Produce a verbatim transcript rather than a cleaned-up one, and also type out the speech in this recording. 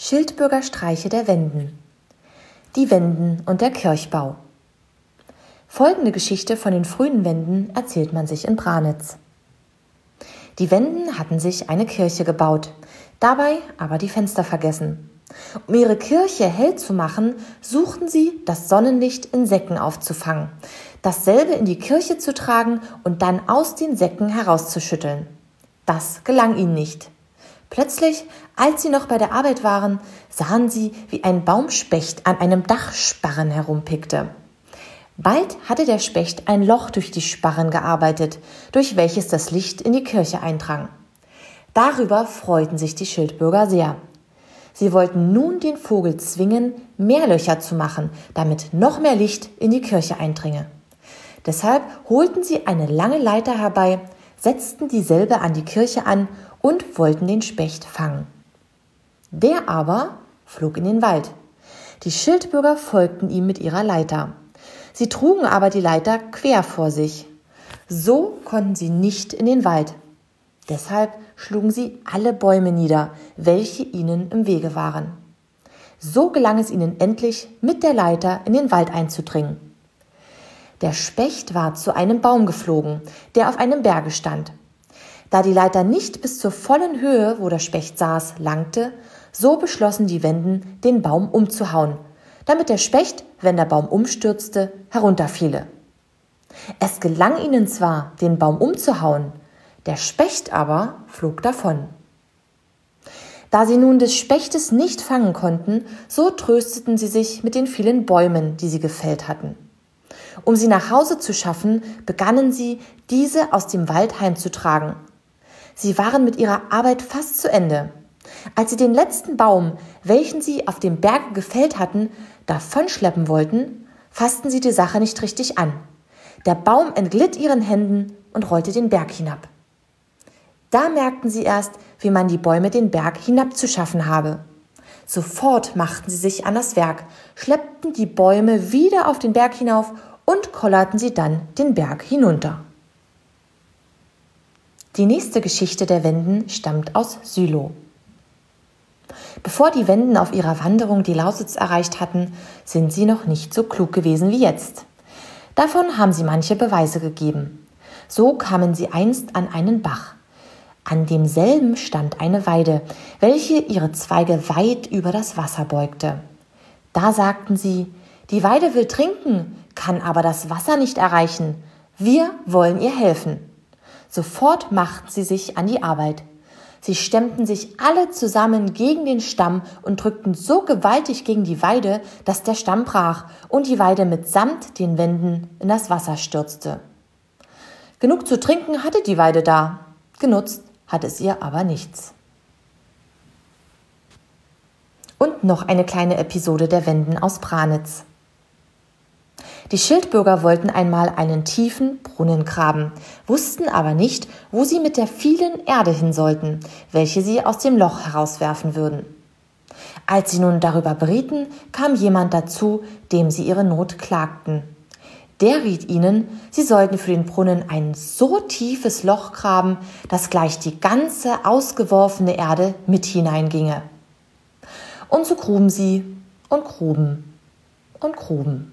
Schildbürgerstreiche der Wenden. Die Wenden und der Kirchbau. Folgende Geschichte von den frühen Wenden erzählt man sich in Branitz. Die Wenden hatten sich eine Kirche gebaut, dabei aber die Fenster vergessen. Um ihre Kirche hell zu machen, suchten sie, das Sonnenlicht in Säcken aufzufangen, dasselbe in die Kirche zu tragen und dann aus den Säcken herauszuschütteln. Das gelang ihnen nicht. Plötzlich, als sie noch bei der Arbeit waren, sahen sie, wie ein Baumspecht an einem Dachsparren herumpickte. Bald hatte der Specht ein Loch durch die Sparren gearbeitet, durch welches das Licht in die Kirche eindrang. Darüber freuten sich die Schildbürger sehr. Sie wollten nun den Vogel zwingen, mehr Löcher zu machen, damit noch mehr Licht in die Kirche eindringe. Deshalb holten sie eine lange Leiter herbei, setzten dieselbe an die Kirche an und wollten den Specht fangen. Der aber flog in den Wald. Die Schildbürger folgten ihm mit ihrer Leiter. Sie trugen aber die Leiter quer vor sich. So konnten sie nicht in den Wald. Deshalb schlugen sie alle Bäume nieder, welche ihnen im Wege waren. So gelang es ihnen endlich, mit der Leiter in den Wald einzudringen. Der Specht war zu einem Baum geflogen, der auf einem Berge stand. Da die Leiter nicht bis zur vollen Höhe, wo der Specht saß, langte, so beschlossen die Wenden, den Baum umzuhauen, damit der Specht, wenn der Baum umstürzte, herunterfiele. Es gelang ihnen zwar, den Baum umzuhauen, der Specht aber flog davon. Da sie nun des Spechtes nicht fangen konnten, so trösteten sie sich mit den vielen Bäumen, die sie gefällt hatten. Um sie nach Hause zu schaffen, begannen sie, diese aus dem Wald heimzutragen. Sie waren mit ihrer Arbeit fast zu Ende. Als sie den letzten Baum, welchen sie auf dem Berge gefällt hatten, davonschleppen wollten, fassten sie die Sache nicht richtig an. Der Baum entglitt ihren Händen und rollte den Berg hinab. Da merkten sie erst, wie man die Bäume den Berg hinabzuschaffen habe. Sofort machten sie sich an das Werk, schleppten die Bäume wieder auf den Berg hinauf und kollerten sie dann den Berg hinunter. Die nächste Geschichte der Wenden stammt aus Sülow. Bevor die Wenden auf ihrer Wanderung die Lausitz erreicht hatten, sind sie noch nicht so klug gewesen wie jetzt. Davon haben sie manche Beweise gegeben. So kamen sie einst an einen Bach. An demselben stand eine Weide, welche ihre Zweige weit über das Wasser beugte. Da sagten sie: Die Weide will trinken, kann aber das Wasser nicht erreichen. Wir wollen ihr helfen. Sofort machten sie sich an die Arbeit. Sie stemmten sich alle zusammen gegen den Stamm und drückten so gewaltig gegen die Weide, dass der Stamm brach und die Weide mitsamt den Wenden in das Wasser stürzte. Genug zu trinken hatte die Weide da, genutzt hat es ihr aber nichts. Und noch eine kleine Episode der Wenden aus Branitz. Die Schildbürger wollten einmal einen tiefen Brunnen graben, wussten aber nicht, wo sie mit der vielen Erde hin sollten, welche sie aus dem Loch herauswerfen würden. Als sie nun darüber berieten, kam jemand dazu, dem sie ihre Not klagten. Der riet ihnen, sie sollten für den Brunnen ein so tiefes Loch graben, dass gleich die ganze ausgeworfene Erde mit hineinginge. Und so gruben sie und gruben und gruben.